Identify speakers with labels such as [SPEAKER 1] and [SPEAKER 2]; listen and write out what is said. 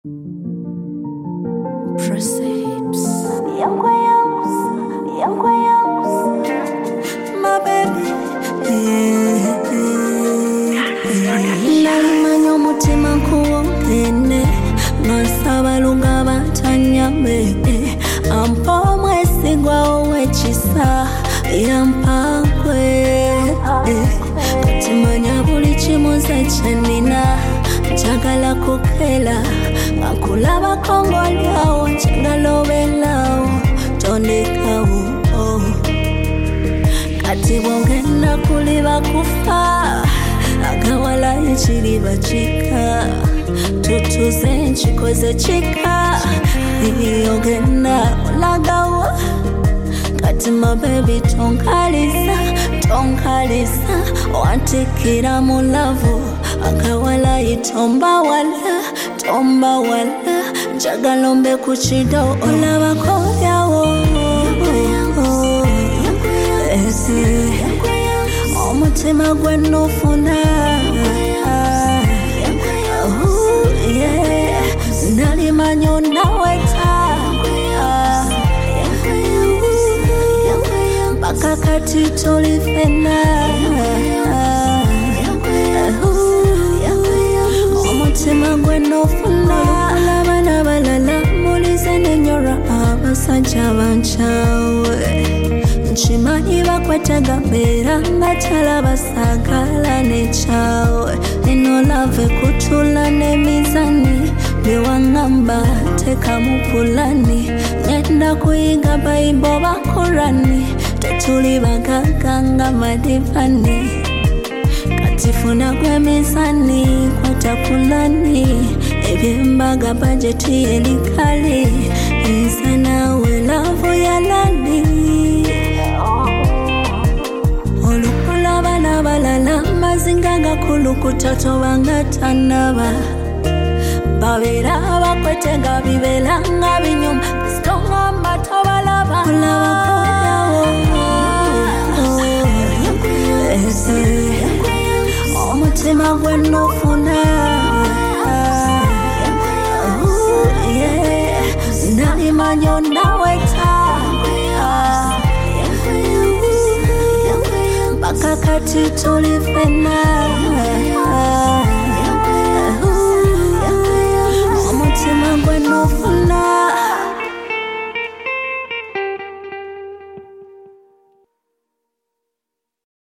[SPEAKER 1] Proceeds. My baby. Nalimanya omutima nkuwongene nosaba lunga batanyame ampa omwesigwa ow'ekisa yampakwe katimanya buli kimu ze kyenina njagala kukela ngakulabako ng'olyawo njagala obeerawo tondekawo kati bwongenda kuliba kufa agawala ekiriba kika tutuze nkikoze kika ogenda olagawo kati my baby tonkaliza wantikira mu lavu agawala yitomba wala njagala ombe ku kido olabako yawo omutima gwe nufuna nalimanya onaweta mpaka kati tolifena omutima gwe nufuna olabana balala mulize nenyora abasajja bancawe nkimanyi bakwetega beera nga talabasagala nekyawe eno lave kutula n'emizani bewaŋŋamba tekamu pulani ngenda kuyiga bayibo bakurani tetuli bagaga nga madivani kati funa gw'emizani kwata pulani ebyembaga bajeti elikali nze nawe lavu yalani olukulabana balala mazinga gakulukuta tobanga tanaba babeera bakwetega bibeera nga binyuma sitongamba tobalaba olabakoyawo omutima gwe nufuna nalimanya onaweta mpaka kati tolifena